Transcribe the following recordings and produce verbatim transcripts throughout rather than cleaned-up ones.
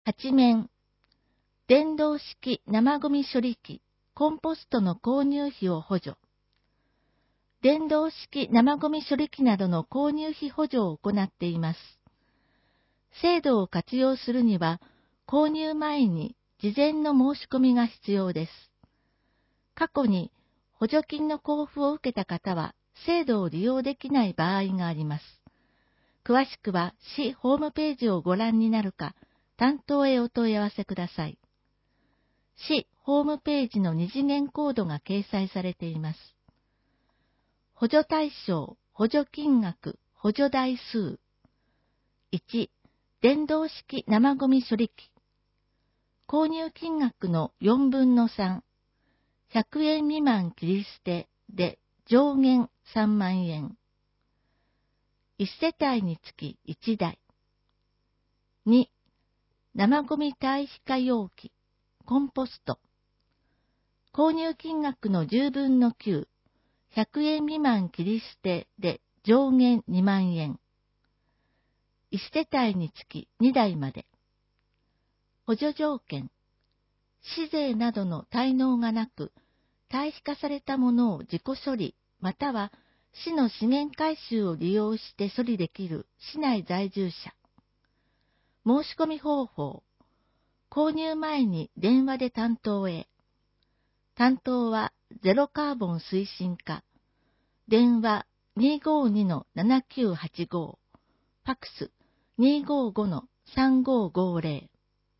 はち面、電動式生ゴミ処理機、コンポストの購入費を補助。電動式生ゴミ処理機などの購入費補助を行っています。制度を活用するには、購入前に事前の申し込みが必要です。過去に補助金の交付を受けた方は、制度を利用できない場合があります。詳しくは市ホームページをご覧になるか、担当へお問い合わせください。市ホームページの二次元コードが掲載されています。補助対象、補助金額、補助台数。いち、電動式生ゴミ処理機。購入金額のよんぶんのさん、ひゃくえん未満切り捨てで上限さんまんえん。いち世帯につきいちだい。に、生ゴミ堆肥化容器、コンポスト。購入金額のじゅうぶんのきゅう、ひゃくえん未満切り捨てで上限にまんえん。いち世帯につきにだいまで。補助条件。市税などの滞納がなく、堆肥化されたものを自己処理、または市の資源回収を利用して処理できる市内在住者。申し込み方法。購入前に電話で担当へ。担当はゼロカーボン推進課。電話 にーごーにのななきゅうはちご。ファックス にーごーごのさんごーごーぜ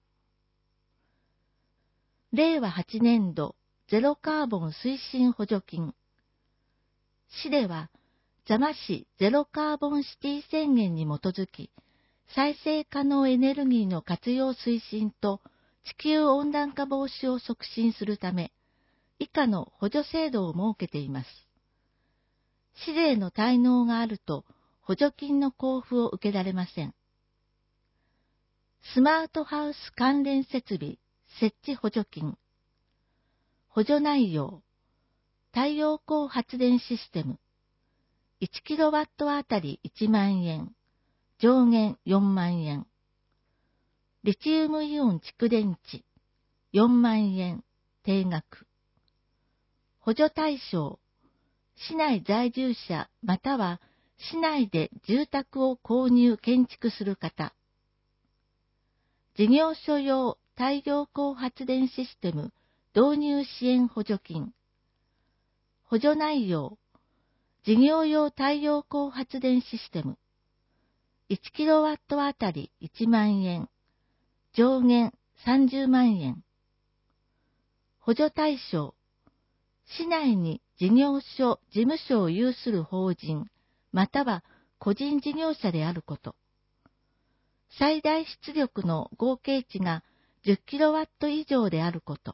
ろ。れいわはちねんどゼロカーボン推進補助金。市では、座間市ゼロカーボンシティ宣言に基づき、再生可能エネルギーの活用推進と地球温暖化防止を促進するため、以下の補助制度を設けています。市税の滞納があると補助金の交付を受けられません。スマートハウス関連設備設置補助金。補助内容。太陽光発電システム。いちキロワットあたりいちまんえん。上限よんまんえん。リチウムイオン蓄電池。よんまんえん。定額。補助対象。市内在住者または市内で住宅を購入建築する方。事業所用太陽光発電システム導入支援補助金。補助内容。事業用太陽光発電システム。いちキロワットあたりいちまんえん。上限さんじゅうまんえん。補助対象。市内に事業所、事務所を有する法人、または個人事業者であること。最大出力の合計値がじゅっキロワット以上であること。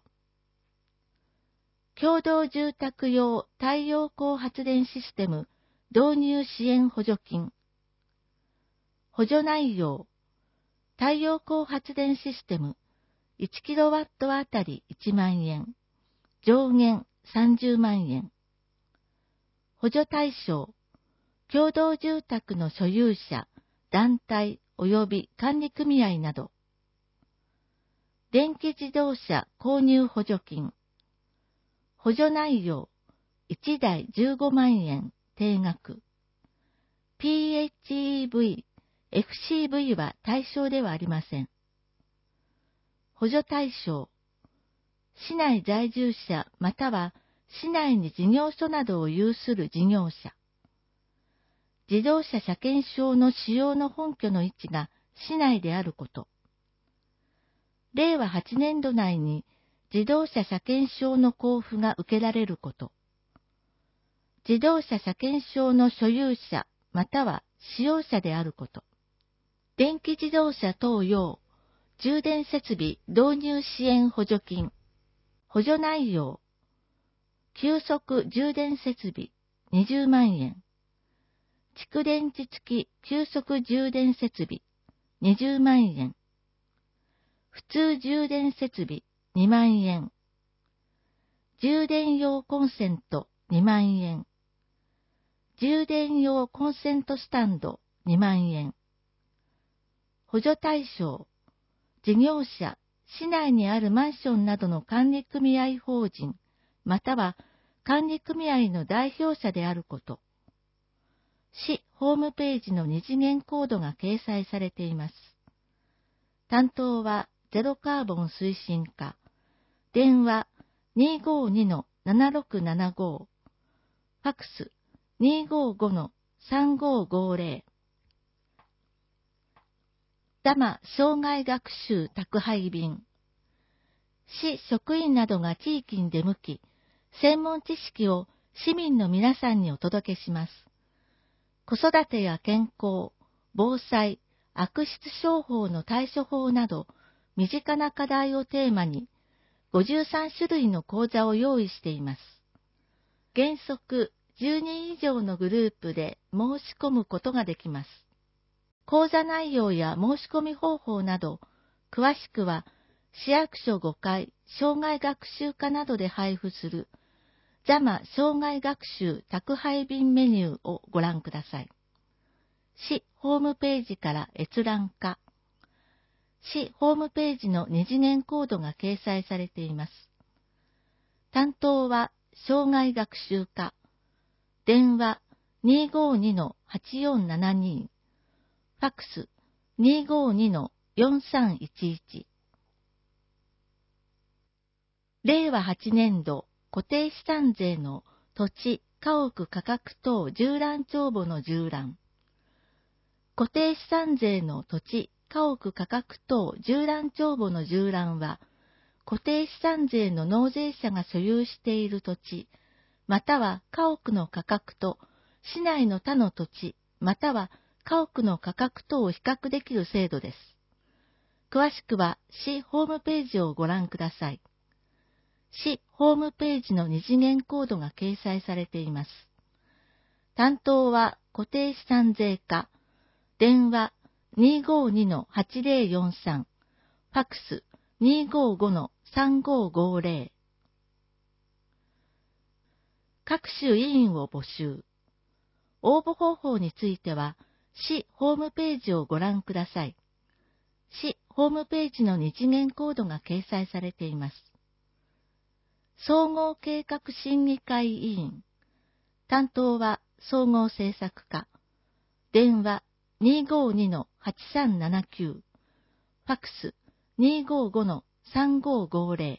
共同住宅用太陽光発電システム導入支援補助金。補助内容。太陽光発電システムいちキロワットあたりいちまんえん。上限さんじゅうまんえん。補助対象。共同住宅の所有者、団体及び管理組合など。電気自動車購入補助金。補助内容。いちだいじゅうごまんえん、定額。ピーエイチイーブイ、エフシーブイ は対象ではありません。補助対象。市内在住者または市内に事業所などを有する事業者。自動車車検証の使用の本拠の位置が市内であること。れいわはちねんど内に自動車車検証の交付が受けられること。自動車車検証の所有者または使用者であること。電気自動車等用充電設備導入支援補助金。補助内容。急速充電設備にじゅうまんえん。蓄電池付き急速充電設備にじゅうまんえん。普通充電設備にまんえん。充電用コンセントにまんえん。充電用コンセントスタンドにまんえん。補助対象。 事業者、市内にあるマンションなどの管理組合法人、または管理組合の代表者であること。市ホームページの二次元コードが掲載されています。担当はゼロカーボン推進課。電話 にーごーにのななろくななご。ファックス にーごーごのさんごーごーぜろ。ダマ障害学習宅配便。市職員などが地域に出向き、専門知識を市民の皆さんにお届けします。子育てや健康、防災、悪質商法の対処法など、身近な課題をテーマに、ごじゅうさんしゅるいの講座を用意しています。原則じゅうにん以上のグループで申し込むことができます。講座内容や申し込み方法など、詳しくは市役所ごかい障害学習課などで配布するザマ障害学習宅配便メニューをご覧ください。市ホームページから閲覧可。市ホームページの二次元コードが掲載されています。担当は障害学習課。電話 にーごーにのはちよんななに。ファックス にーごーにのよんさんいちいち。れいわはちねんど固定資産税の土地、家屋価格等縦覧帳簿の縦覧。固定資産税の土地、家屋価格等縦覧帳簿の縦覧は、固定資産税の納税者が所有している土地、または家屋の価格と市内の他の土地、または家屋の価格とを比較できる制度です。詳しくは市ホームページをご覧ください。市ホームページの二次元コードが掲載されています。担当は固定資産税課。電話 にーごーにのはちぜろよんさん。ファックス にーごーごのさんごーごーぜろ。各種委員を募集。応募方法については、市ホームページをご覧ください。市ホームページの二次元コードが掲載されています。総合計画審議会委員。担当は総合政策課。電話 にーごーにのはちさんななきゅう。ファックス にーごーごのさんごーごーぜろ。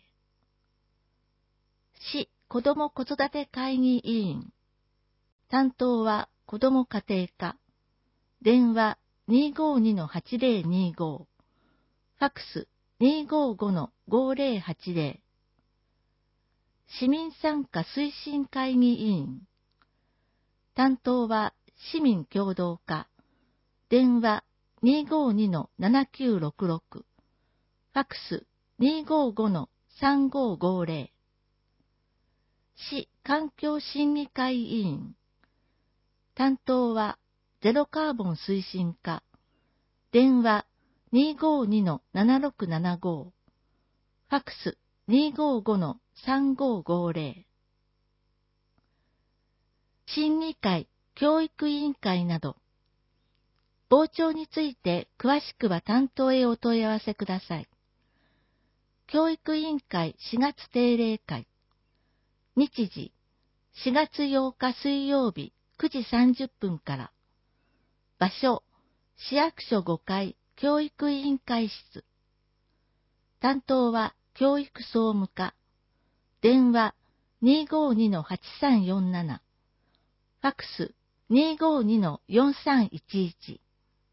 市子ども子育て会議委員。担当は子ども家庭課。電話 にーごーにのはちぜろにーご。ファックス にーごーごのごーぜろはちぜろ。市民参加推進会議委員。担当は市民協働課。電話 にーごーにのななきゅうろくろく。ファックス にーごーごのさんごーごーぜろ。市環境審議会委員。担当はゼロカーボン推進課。電話 にーごーにのななろくななご。ファックス にーごーごのさんごーごーぜろ。審議会、教育委員会など。傍聴について詳しくは担当へお問い合わせください。教育委員会しがつ定例会。日時、しがつようか水曜日くじさんじゅっぷんから。場所、市役所ごかい教育委員会室。担当は教育総務課。電話 にーごーにのはちさんよんなな。ファックス にーごーにのよんさんいちいち。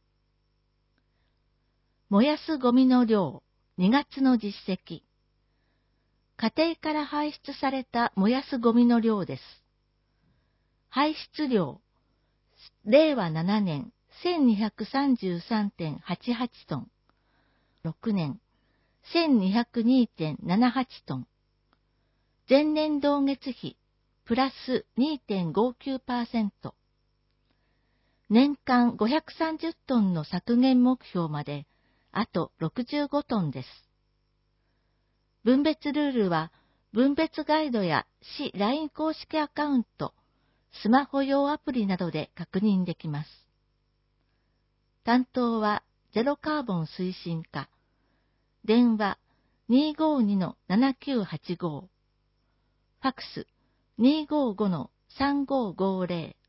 燃やすゴミの量、にがつの実績。家庭から排出された燃やすゴミの量です。排出量、れいわななねん せんにひゃくさんじゅうさんてんはちはち トン。ろくねん、せんにひゃくにてんななはち トン。前年同月比、プラス にてんごきゅうパーセント。年間ごひゃくさんじゅっトンの削減目標まで、あとろくじゅうごトンです。分別ルールは、分別ガイドや市 ライン 公式アカウント、スマホ用アプリなどで確認できます。担当はゼロカーボン推進課。 電話 にーごーにのななきゅうはちご、ファクス にーごーごのさんごーごーぜろ